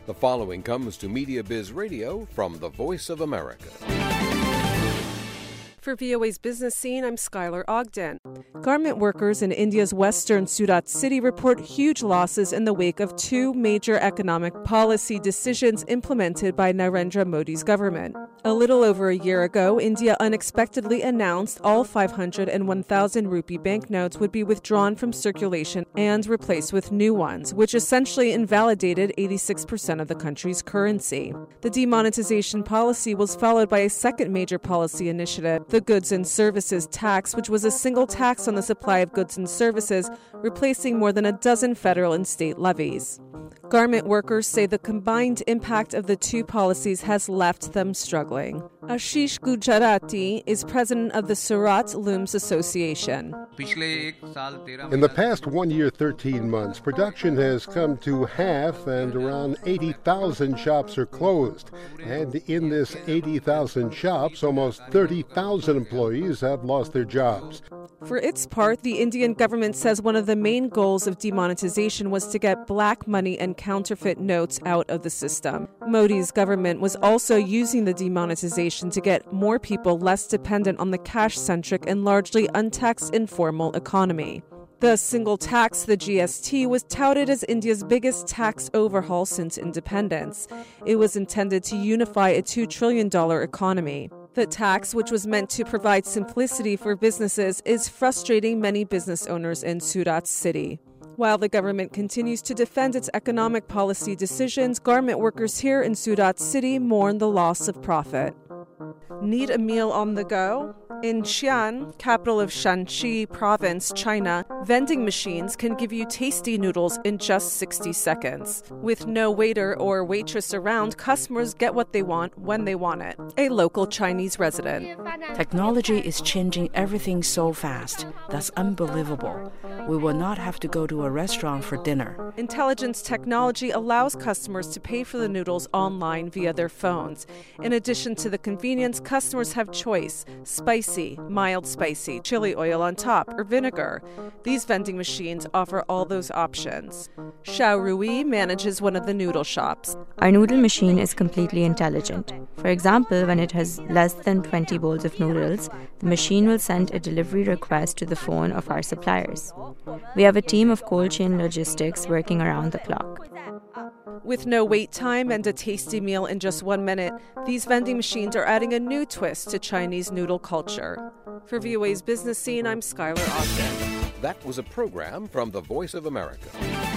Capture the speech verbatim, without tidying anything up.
The following comes to Media Biz Radio from the Voice of America. For V O A's Business Scene, I'm Skylar Ogden. Garment workers in India's western Surat city report huge losses in the wake of two major economic policy decisions implemented by Narendra Modi's government. A little over a year ago, India unexpectedly announced all five hundred and one thousand rupee banknotes would be withdrawn from circulation and replaced with new ones, which essentially invalidated eighty-six percent of the country's currency. The demonetization policy was followed by a second major policy initiative, the Goods and Services Tax, which was a single tax on the supply of goods and services, replacing more than a dozen federal and state levies. Garment workers say the combined impact of the two policies has left them struggling. Ashish Gujarati is president of the Surat Looms Association. In the past one year, thirteen months, production has come to half and around eighty thousand shops are closed. And in this eighty thousand shops, almost thirty thousand employees have lost their jobs. For its part, the Indian government says one of the main goals of demonetization was to get black money and counterfeit notes out of the system. Modi's government was also using the demonetization to get more people less dependent on the cash-centric and largely untaxed informal economy. The single tax, the G S T, was touted as India's biggest tax overhaul since independence. It was intended to unify a two trillion dollars economy. The tax, which was meant to provide simplicity for businesses, is frustrating many business owners in Surat city. While the government continues to defend its economic policy decisions, garment workers here in Surat city mourn the loss of profit. Need a meal on the go? In Xi'an, capital of Shanxi Province, China, vending machines can give you tasty noodles in just sixty seconds. With no waiter or waitress around, customers get what they want when they want it. A local Chinese resident. Technology is changing everything so fast. That's unbelievable. We will not have to go to a restaurant for dinner. Intelligence technology allows customers to pay for the noodles online via their phones. In addition to the convenience, customers have choice: spicy, mild spicy, chili oil on top, or vinegar. These vending machines offer all those options. Xiao Rui manages one of the noodle shops. Our noodle machine is completely intelligent. For example, when it has less than twenty bowls of noodles, the machine will send a delivery request to the phone of our suppliers. We have a team of cold chain logistics working around the clock. With no wait time and a tasty meal in just one minute, these vending machines are adding a new twist to Chinese noodle culture. For V O A's Business Scene, I'm Skylar Ogden. That was a program from the Voice of America.